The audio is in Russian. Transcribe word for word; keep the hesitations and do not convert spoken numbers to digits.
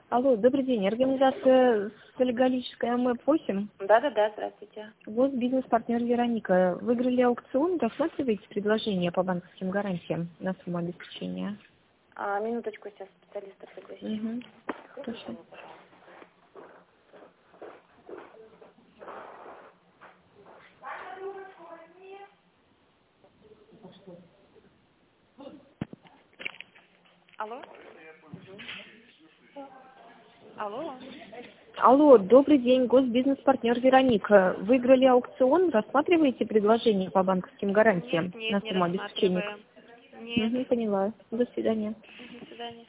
Алло, добрый день. Организация Солигалическая МЭП восемь. Да-да-да, здравствуйте. Вот бизнес-партнер Вероника. Выиграли аукцион, рассматриваете предложение по банковским гарантиям на сумму обеспечения? А, минуточку, сейчас специалиста пригласим. Угу. Точно. Алло? Алло? Алло, добрый день. Госбизнес-партнер Вероника. Выиграли аукцион, рассматриваете предложение по банковским гарантиям Нет, на нет, не сумму обеспечения? рассматриваем. Нет. Угу, поняла. До свидания. До свидания.